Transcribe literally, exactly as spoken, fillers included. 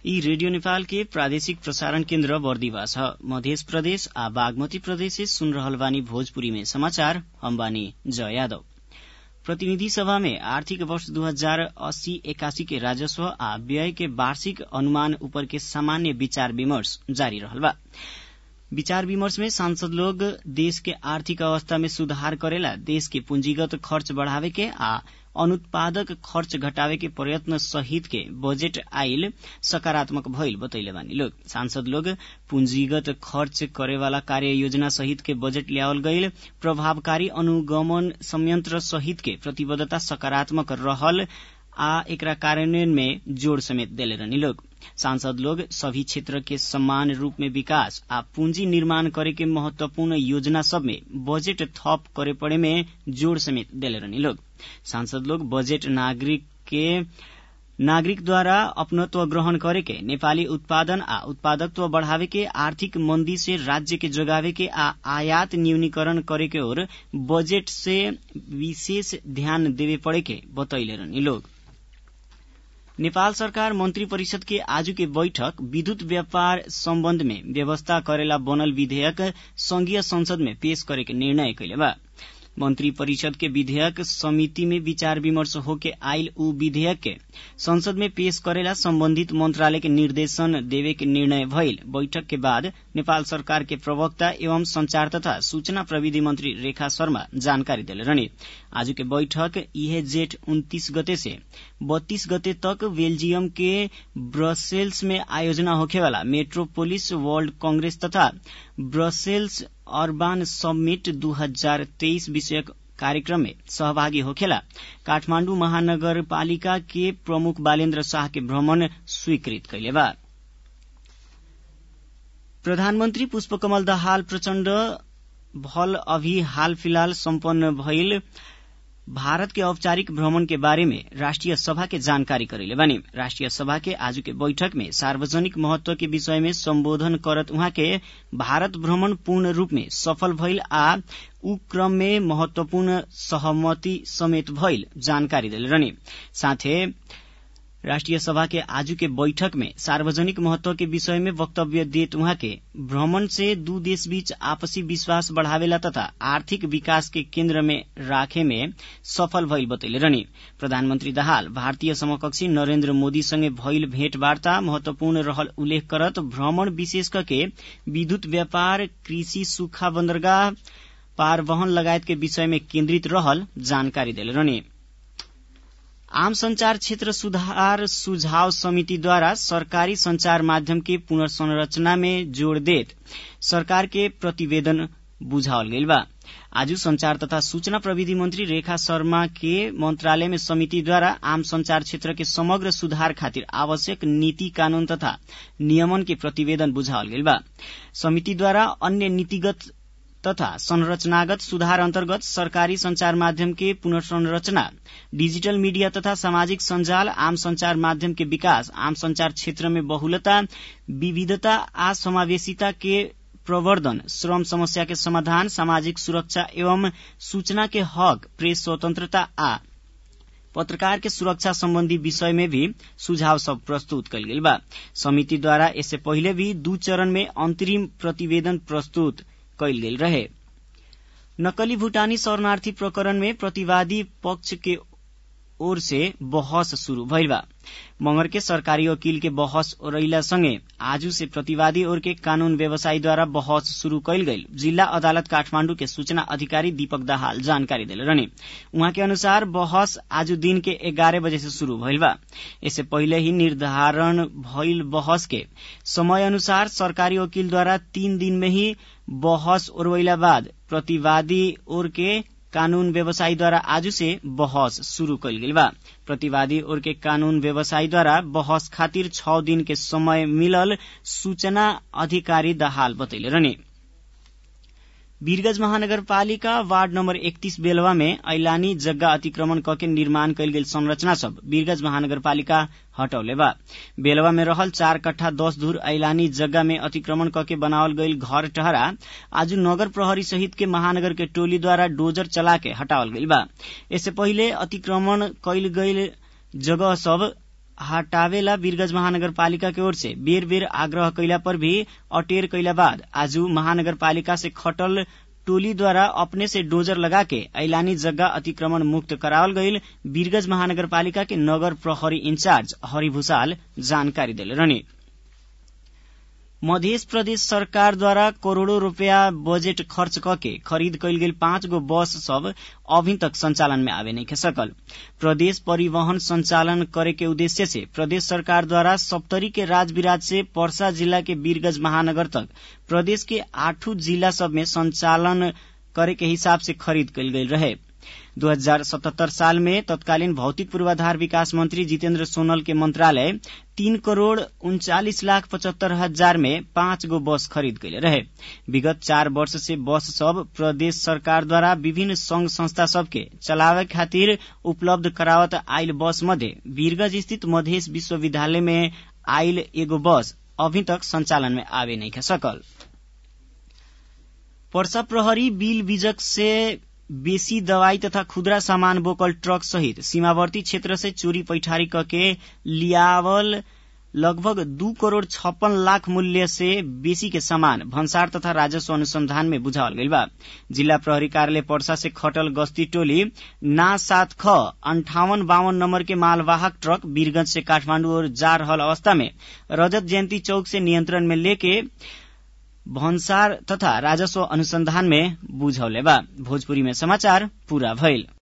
यी रेडियो नेपाल के प्रादेशिक प्रसारण केन्द्र बर्दिवा छ। मध्य प्रदेश आ बागमती प्रदेश से सुन रहल बानी भोजपुरी में समाचार। हम बानी जय यादव। प्रतिनिधि सभा में आर्थिक वर्ष दो हजार अस्सी एकासी के राजस्व आ व्यय के वार्षिक अनुमान ऊपर के सामान्य विचार विमर्श जारी रहल बा। विचार विमर्श में सांसद लोग देश के आर्थिक अवस्था में सुधार करेला देश के पूंजीगत खर्च बढ़ावे के आ अनुत्पादक खर्च घटावे के प्रयत्न सहित के बजेट आइल सकारात्मक भइल बतैले बानी लोग। सांसद लोग पूंजीगत खर्च करे वाला कार्य योजना सहित के बजेट ल्यावल गईल प्रभावकारी अनुगमन संयंत्र सहित के प्रतिबद्धता सकारात्मक रहल आ एकरा कार्यान्वयन में जोड़ समेत देले रहनी लोग। सांसद लोग सभी क्षेत्र के समान रूप में विकास आ पूंजी निर्माण करे के महत्वपूर्ण योजना सब में बजेट थप करे पड़े में जोड़ समेत देले रहनी लोग। सांसद लोग बजेट नागरिक के नागरिक द्वारा अपनत्व ग्रहण करे के, नेपाली उत्पादन आ उत्पादकत्व बढ़ावे के, आर्थिक मंदी से राज्य के जोगावे के आ आयात न्यूनीकरण करे के ओर बजेट से विशेष ध्यान देवे पड़े के बतैले रहनी लोग। नेपाल सरकार मंत्री परिषद के आजु के बैठक विद्युत व्यापार सम्बन्ध में व्यवस्था करेला बनल विधेयक संघीय संसद में पेश करे के निर्णय कैले बा। मंत्री परिषद के विधेयक समिति में विचार विमर्श होके आइल उ विधेयक के संसद में पेश करेला संबंधित मंत्रालय के निर्देशन देवे के निर्णय भइल। बैठक के बाद नेपाल सरकार के प्रवक्ता एवं संचार तथा सूचना प्रविधि मंत्री रेखा शर्मा जानकारी देले रहनी। आज के बैठक इहे जेठ उन्तीस गते से बत्तीस गते तक बेल्जियम के ब्रसेल्स में आयोजना होखेवाला मेट्रोपोलिस वर्ल्ड कांग्रेस तथा ब्रसेल्स अर्बान समिट दो हजार तेईस विषयक कार्यक्रम में सहभागी होखेला काठमाण्डु महानगरपालिका के प्रमुख बालेन्द्र शाह के भ्रमण स्वीकृत कैले बा। प्रधानमन्त्री पुष्पकमल दाहाल प्रचण्ड भल अभी हाल फिलहाल सम्पन्न भइल भारत के औपचारिक भ्रमण के बारे में राष्ट्रिय सभा के जानकारी करेले बानी। राष्ट्रिय सभा के आज के बैठक में सार्वजनिक महत्व के विषय में संबोधन करत उहाँ के भारत भ्रमण पूर्ण रूप में सफल भइल आ उ क्रम में महत्वपूर्ण सहमति समेत भइल जानकारी देले रहनी। साथे राष्ट्रिय सभा के आजू के बैठक में सार्वजनिक महत्व के विषय में वक्तव्य देत उहाँ के भ्रमण से दू देश बीच आपसी विश्वास बढ़ावेला तथा आर्थिक विकास के केन्द्र में राखे में सफल भइल बतैले रहनी। प्रधानमन्त्री दाहाल भारतीय समकक्षी नरेन्द्र मोदी संगे भइल भेटवार्ता महत्वपूर्ण रहल उल्लेख करत भ्रमण विशेष करके विद्युत व्यापार, कृषि, सूखा बन्दरगाह, पारवहन लगायत के विषय में केन्द्रित रहल जानकारी देले रहनी। आम संचार क्षेत्र सुधार सुझाव समिति द्वारा सरकारी संचार माध्यम के पुनर्संरचना में जोड़ देत सरकार के प्रतिवेदन बुझावल गइल बा। आज संचार तथा सूचना प्रविधि मंत्री रेखा शर्मा के मंत्रालय में समिति द्वारा आम संचार क्षेत्र के समग्र सुधार खातिर आवश्यक नीति, कानून तथा नियमन के प्रतिवेदन बुझावल गइल बा। समिति द्वारा अन्य नीतिगत तथा संरचनागत सुधार अंतर्गत सरकारी संचार माध्यम के पुनर्संरचना, डिजिटल मीडिया तथा सामाजिक संजाल, आम संचार माध्यम के विकास, आम संचार क्षेत्र में बहुलता, विविधता आ समावेशिता के प्रवर्धन, श्रम समस्या के समाधान, सामाजिक सुरक्षा एवं सूचना के हक, प्रेस स्वतंत्रता आ पत्रकार के सुरक्षा संबंधी विषय में भी सुझाव सब प्रस्तुत कइल गेल बा। समिति द्वारा इससे पहले भी दू चरण में अंतरिम प्रतिवेदन प्रस्तुत कैल गेल रहे। नकली भूटानी शरणार्थी प्रकरण में प्रतिवादी पक्ष के ओर से बहस शुरू भइल बा। मंगर के सरकारी वकील के बहस ओरैला संगे आजू से प्रतिवादी ओर के कानून व्यवसायी द्वारा बहस शुरू कैल गइल जिला अदालत काठमाण्डु के सूचना अधिकारी दीपक दाहाल जानकारी देले रहनी। उहाँ के अनुसार बहस आजू दिन के ग्यारह बजे से शुरू भइल बा। इससे पहले ही निर्धारण भइल बहस के समय अनुसार सरकारी वकील द्वारा तीन दिन में ही बहस ओरवैला बाद प्रतिवादी ओर के कानून व्यवसायी द्वारा आज से बहस शुरू कैल गेल बा। प्रतिवादी ओर के कानून व्यवसायी द्वारा बहस खातिर छह दिन के समय मिलल सूचना अधिकारी दाहाल बतैले रहनी। वीरगंज महानगरपालिका वार्ड नंबर इकतीस बेलवा में ऐलानी जग्गा अतिक्रमण कके निर्माण कैल गेल संरचना सब वीरगंज महानगरपालिका हटौले बा। बेलवा में रहल चार कट्ठा दस धूर ऐलानी जग्गा में अतिक्रमण कके बनावल गईल घर टहरा आज नगर प्रहरी सहित के महानगर के टोली द्वारा डोजर चला के हटावल गईल बा। इससे पहिले अतिक्रमण कैल गईल जगह सब हटावेला वीरगंज महानगरपालिका की ओर से बेर बेर आग्रह कैला पर भी अटेर कैला बाद आज महानगरपालिका से खटल टोली द्वारा अपने से डोजर लगा के ऐलानी जगह अतिक्रमण मुक्त करावल गईल वीरगंज महानगरपालिका के नगर प्रहरी इंचार्ज हरि भूषाल जानकारी दिले रहने। मध्य प्रदेश सरकार द्वारा करोड़ों रुपया बजेट खर्च करके खरीद कैल गेल पांच गो बस सब अभी तक संचालन में आवे नहीं सकल। प्रदेश परिवहन संचालन करे के उद्देश्य से प्रदेश सरकार द्वारा सप्तरी के राजविराज से पर्सा जिला के वीरगंज महानगर तक प्रदेश के आठों जिला सब में संचालन करे के हिसाब से खरीद कैल गई रहे। दो हजार सतहत्तर साल में तत्कालीन भौतिक पूर्वाधार विकास मंत्री जितेन्द्र सोनल के मंत्रालय तीन करोड़ उनचालीस लाख पचहत्तर हजार में पांच गो बस खरीद कैले रहे। विगत चार वर्ष से बस सब प्रदेश सरकार द्वारा विभिन्न संघ संस्था सबके चलावे खातिर उपलब्ध करावत आयल बस मध्य वीरगंज स्थित मधेश विश्वविद्यालय में आयल एगो बस अभी तक संचालन में आवे नहीं सकल। पर्सा प्रहरी बिल बीजक से बेसी दवाई तथा खुदरा सामान बोकल ट्रक सहित सीमावर्ती क्षेत्र से चोरी पैठारी करके लियावल लगभग दू करोड़ छप्पन लाख मूल्य से बेसी के सामान भन्सार तथा राजस्व अनुसंधान में बुझावल गईल बा। जिला प्रहरी कार्यालय पर्सा से खटल गश्ती टोली ना सात ख अंठावन बावन नंबर के मालवाहक ट्रक वीरगंज से काठमांडू और जा रहल अवस्था में रजत जयंती चौक से नियंत्रण में लेके भन्सार तथा राजस्व अनुसंधान में बुझौले बा। भोजपुरी में समाचार पूरा भइल।